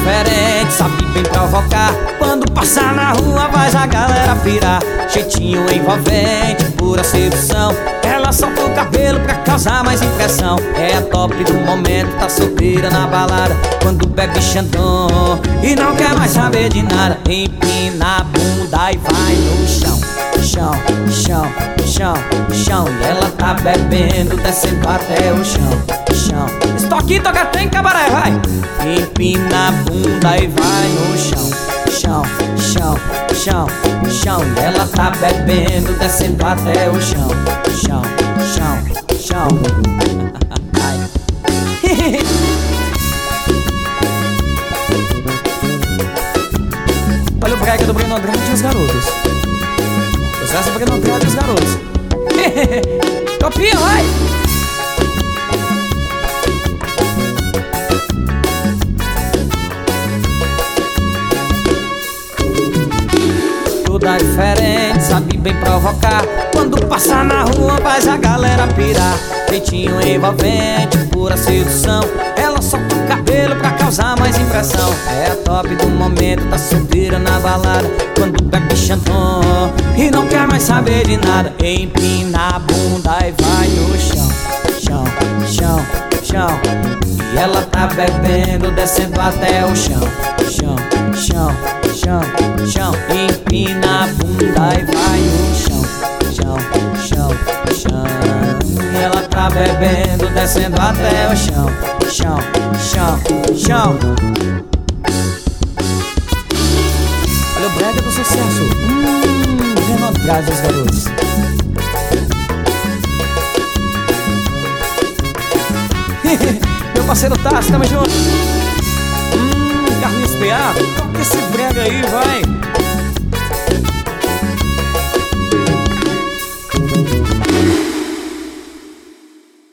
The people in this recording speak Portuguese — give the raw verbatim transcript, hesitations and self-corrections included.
diferente, sabe bem provocar. Quando passar na rua faz a galera pirar. Jeitinho envolvente, pura sedução. Ela solta o cabelo pra causar mais impressão. É a top do momento, tá solteira na balada. Quando bebe Xandão e não quer mais saber de nada. Empina a bunda e vai no chão. Chão, chão, chão, chão. E ela tá bebendo, descendo até o chão. Chão. Estoque, toca, tem cabaré, vai. Empina a bunda e vai no chão. Chão, chão, chão, chão. E ela tá bebendo, descendo até o chão. Chão, chão, chão. Olha o brega do Breno Andrade e os garotos. Sucesso do Breno Andrade e os garotos. Copia, vai! Toda diferente, sabe bem provocar. Quando passar na rua faz a galera pirar. Jeitinho envolvente, pura sedução. Ela solta o cabelo pra causar mais impressão. É a top do momento, tá solteira na balada. Quando bebe Xandão e não quer mais saber de nada. Empina a bunda e vai no chão. Chão, chão, chão. E ela tá bebendo, descendo até o chão. Chão, chão, chão, chão. Empina a bunda e vai no chão. Chão, chão, chão. E ela tá bebendo, descendo até o chão. Chão, chão, chão. Olha o brega do sucesso. Hum, Breno Andrade e os garotos. Meu parceiro Tassi, tamo junto. Hum, Carlinhos P A, toca esse brega aí, vai.